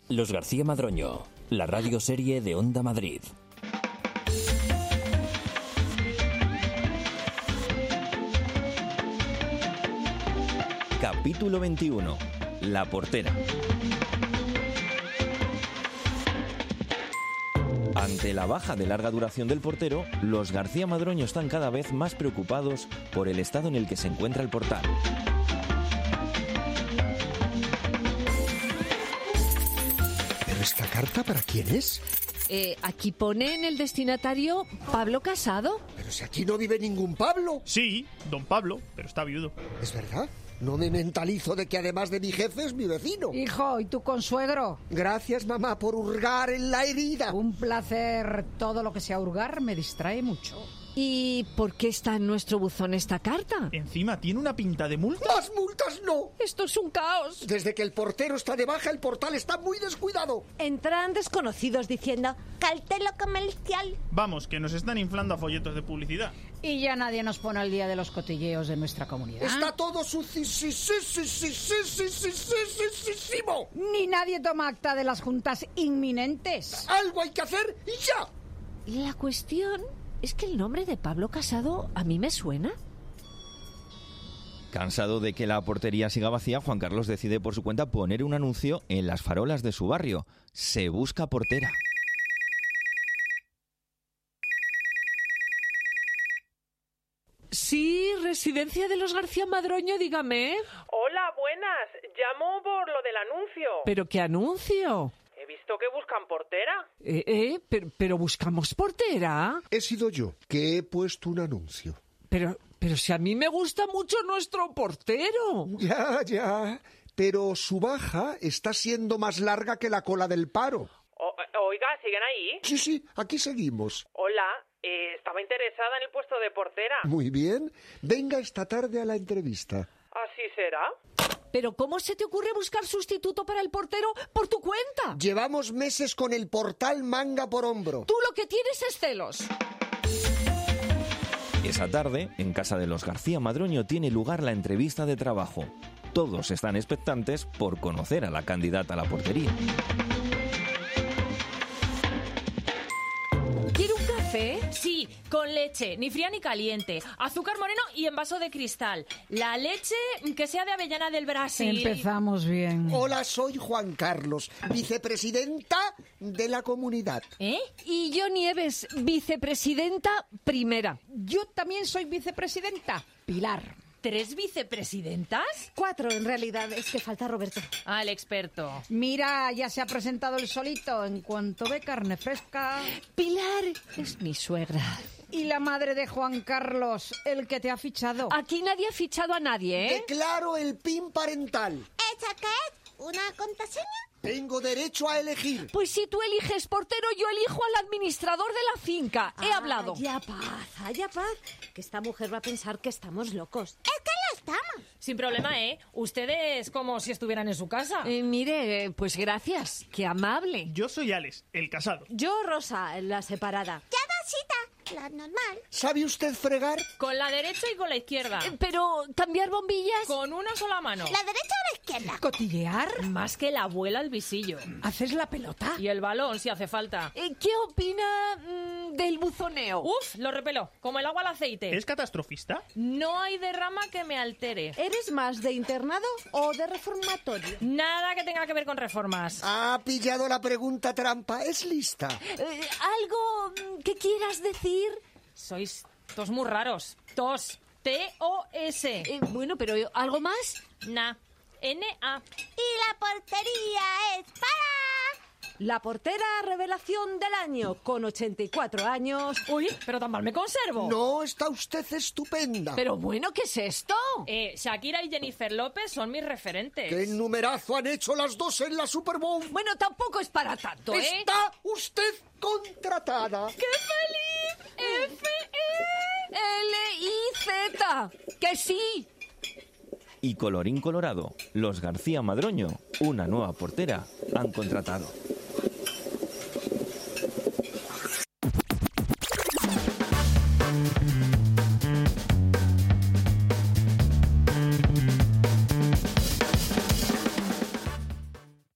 Los García Madroño, la radioserie de Onda Madrid. Capítulo 21. La portera. Ante la baja de larga duración del portero, los García Madroño están cada vez más preocupados por el estado en el que se encuentra el portal. ¿Pero esta carta para quién es? Aquí pone en el destinatario Pablo Casado. Pero si aquí no vive ningún Pablo. Sí, don Pablo, pero está viudo. ¿Es verdad? No me mentalizo de que además de mi jefe es mi vecino. Hijo, ¿y tu consuegro? Gracias, mamá, por hurgar en la herida. Un placer. Todo lo que sea hurgar me distrae mucho. ¿Y por qué está en nuestro buzón esta carta? Encima tiene una pinta de multa. ¡Más multas no! ¡Esto es un caos! Desde que el portero está de baja, el portal está muy descuidado. Entran desconocidos diciendo cartelo comercial. Vamos, que nos están inflando a folletos de publicidad. Y ya nadie nos pone al día de los cotilleos de nuestra comunidad. Está todo sucisísimo. Ni nadie toma acta de las juntas inminentes. Algo hay que hacer y ya. La cuestión es que el nombre de Pablo Casado a mí me suena. Cansado de que la portería siga vacía, Juan Carlos decide por su cuenta poner un anuncio en las farolas de su barrio. Se busca portera. Sí, residencia de los García Madroño, dígame. Hola, buenas. Llamo por lo del anuncio. ¿Pero qué anuncio? He visto que buscan portera. Pero buscamos portera. He sido yo que he puesto un anuncio. Pero si a mí me gusta mucho nuestro portero. Ya. Pero su baja está siendo más larga que la cola del paro. Oiga, ¿siguen ahí? Sí, aquí seguimos. Hola, estaba interesada en el puesto de portera. Muy bien. Venga esta tarde a la entrevista. ¿Así será? ¿Pero cómo se te ocurre buscar sustituto para el portero por tu cuenta? Llevamos meses con el portal manga por hombro. Tú lo que tienes es celos. Esa tarde, en casa de los García Madroño, tiene lugar la entrevista de trabajo. Todos están expectantes por conocer a la candidata a la portería. ¿Quiere un café? Sí, con leche, ni fría ni caliente, azúcar moreno y en vaso de cristal. La leche que sea de avellana del Brasil. Empezamos bien. Hola, soy Juan Carlos, vicepresidenta de la comunidad. ¿Eh? Y yo Nieves, vicepresidenta primera. Yo también soy vicepresidenta. Pilar. ¿3 vicepresidentas? 4 en realidad, es que falta Roberto. Al experto. Mira, ya se ha presentado el solito. En cuanto ve carne fresca. Pilar es mi suegra. Y la madre de Juan Carlos, el que te ha fichado. Aquí nadie ha fichado a nadie, ¿eh? Declaro el PIN parental. ¿Esa qué es? ¿Una contraseña? Tengo derecho a elegir. Pues si tú eliges portero, yo elijo al administrador de la finca. He hablado. Haya paz, que esta mujer va a pensar que estamos locos. Es que lo estamos. Sin problema, ¿eh? Ustedes como si estuvieran en su casa. Mire, pues gracias. Qué amable. Yo soy Alex, el casado. Yo, Rosa, la separada. Ya, Dosita, la normal. ¿Sabe usted fregar? Con la derecha y con la izquierda. Pero, ¿cambiar bombillas? Con una sola mano. ¿La derecha o la izquierda? ¿Cotillear? Más que la abuela al visillo. ¿Haces la pelota? Y el balón, si hace falta. ¿Qué opina del buzoneo? Uf, lo repeló. Como el agua al aceite. ¿Es catastrofista? No hay derrama que me altere. ¿Eres más de internado o de reformatorio? Nada que tenga que ver con reformas. Ha pillado la pregunta trampa. Es lista. ¿Algo que quieras decir? Sois tos muy raros. Tos. T-O-S. Bueno, pero ¿algo más? Na. N-A. Y la portería es para... La portera revelación del año, con 84 años. Uy, pero tan mal me conservo. No, está usted estupenda. Pero bueno, ¿qué es esto? Shakira y Jennifer López son mis referentes. ¿Qué numerazo han hecho las dos en la Super Bowl? Bueno, tampoco es para tanto, ¿eh? Está usted contratada. ¡Qué feliz! F-E-L-I-Z. ¡Que sí! Y colorín colorado, los García Madroño, una nueva portera, han contratado.